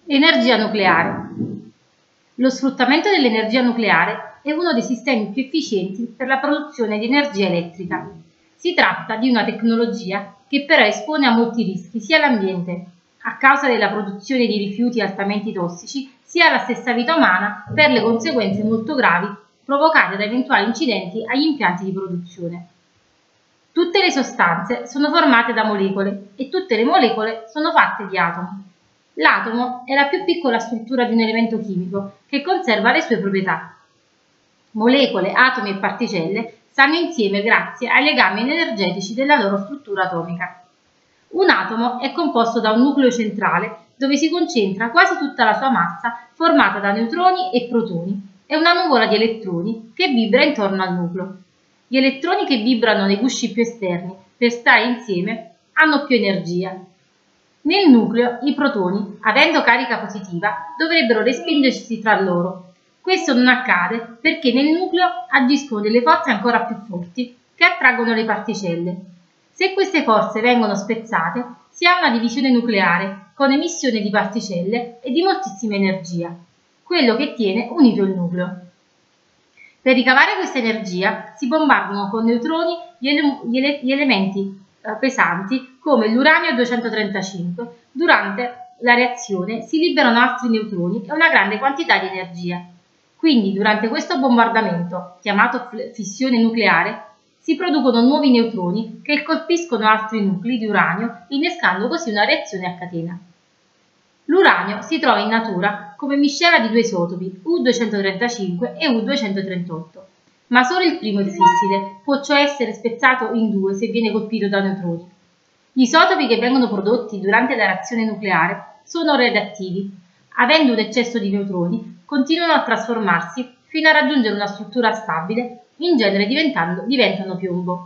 Energia nucleare. Lo sfruttamento dell'energia nucleare è uno dei sistemi più efficienti per la produzione di energia elettrica. Si tratta di una tecnologia che però espone a molti rischi sia all'ambiente, a causa della produzione di rifiuti altamente tossici, sia alla stessa vita umana per le conseguenze molto gravi provocate da eventuali incidenti agli impianti di produzione. Tutte le sostanze sono formate da molecole e tutte le molecole sono fatte di atomi. L'atomo è la più piccola struttura di un elemento chimico che conserva le sue proprietà. Molecole, atomi e particelle stanno insieme grazie ai legami energetici della loro struttura atomica. Un atomo è composto da un nucleo centrale dove si concentra quasi tutta la sua massa formata da neutroni e protoni e una nuvola di elettroni che vibra intorno al nucleo. Gli elettroni che vibrano nei gusci più esterni per stare insieme hanno più energia. Nel nucleo i protoni, avendo carica positiva, dovrebbero respingersi tra loro. Questo non accade perché nel nucleo agiscono delle forze ancora più forti che attraggono le particelle. Se queste forze vengono spezzate, si ha una divisione nucleare con emissione di particelle e di moltissima energia, quello che tiene unito il nucleo. Per ricavare questa energia si bombardano con neutroni gli elementi pesanti come l'uranio 235. Durante la reazione si liberano altri neutroni e una grande quantità di energia. Quindi durante questo bombardamento, chiamato fissione nucleare, si producono nuovi neutroni che colpiscono altri nuclei di uranio, innescando così una reazione a catena. L'uranio si trova in natura come miscela di due isotopi, U235 e U238, ma solo il primo è fissile, può cioè essere spezzato in due se viene colpito da neutroni. Gli isotopi che vengono prodotti durante la reazione nucleare sono radioattivi. Avendo un eccesso di neutroni, continuano a trasformarsi fino a raggiungere una struttura stabile, in genere diventano piombo.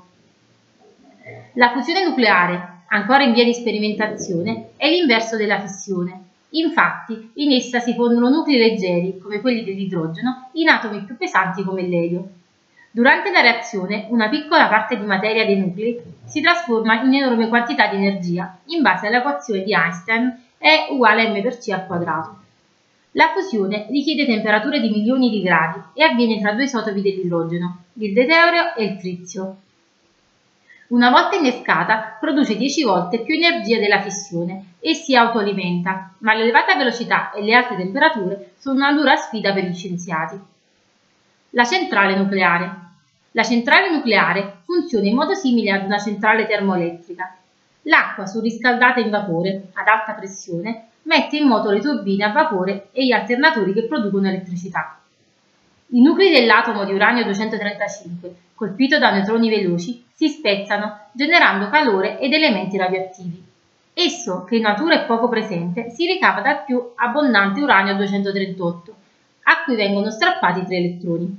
La fusione nucleare, ancora in via di sperimentazione, è l'inverso della fissione. Infatti, in essa si fondono nuclei leggeri, come quelli dell'idrogeno, in atomi più pesanti come l'elio. Durante la reazione, una piccola parte di materia dei nuclei si trasforma in enorme quantità di energia, in base all'equazione di Einstein E uguale mc al quadrato. La fusione richiede temperature di milioni di gradi e avviene tra due isotopi dell'idrogeno, il deuterio e il trizio. Una volta innescata, produce 10 volte più energia della fissione e si autoalimenta, ma l'elevata velocità e le alte temperature sono una dura sfida per gli scienziati. La centrale nucleare. La centrale nucleare funziona in modo simile ad una centrale termoelettrica. L'acqua surriscaldata in vapore ad alta pressione mette in moto le turbine a vapore e gli alternatori che producono elettricità. I nuclei dell'atomo di uranio 235, colpito da neutroni veloci, si spezzano, generando calore ed elementi radioattivi. Esso, che in natura è poco presente, si ricava dal più abbondante uranio 238, a cui vengono strappati 3 elettroni.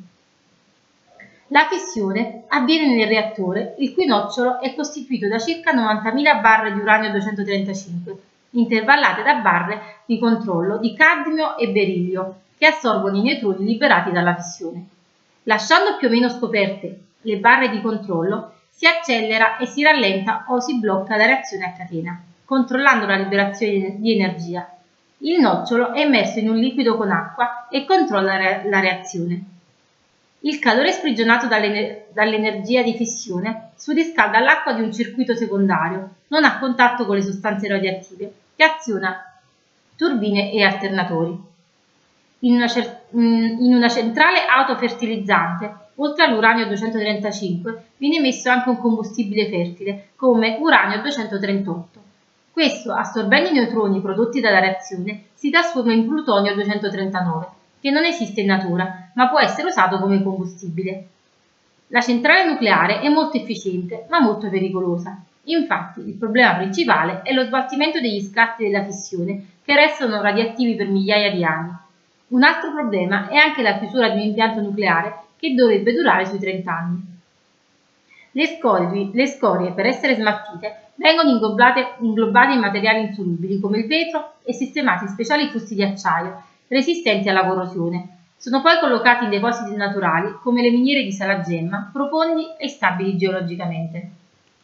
La fissione avviene nel reattore, il cui nocciolo è costituito da circa 90.000 barre di uranio 235, intervallate da barre di controllo di cadmio e berillio, che assorbono i neutroni liberati dalla fissione. Lasciando più o meno scoperte le barre di controllo, si accelera e si rallenta o si blocca la reazione a catena, controllando la liberazione di energia. Il nocciolo è immerso in un liquido con acqua e controlla la reazione. Il calore sprigionato dall'energia di fissione surriscalda l'acqua di un circuito secondario, non a contatto con le sostanze radioattive, che aziona turbine e alternatori. In una centrale autofertilizzante, oltre all'uranio 235, viene emesso anche un combustibile fertile, come uranio 238. Questo, assorbendo i neutroni prodotti dalla reazione, si trasforma in plutonio 239, che non esiste in natura, ma può essere usato come combustibile. La centrale nucleare è molto efficiente, ma molto pericolosa. Infatti, il problema principale è lo smaltimento degli scatti della fissione, che restano radioattivi per migliaia di anni. Un altro problema è anche la chiusura di un impianto nucleare che dovrebbe durare sui 30 anni. Le scorie, per essere smaltite, vengono inglobate in materiali insolubili come il vetro e sistemate in speciali fusti di acciaio, resistenti alla corrosione. Sono poi collocati in depositi naturali come le miniere di Salagemma, profondi e stabili geologicamente.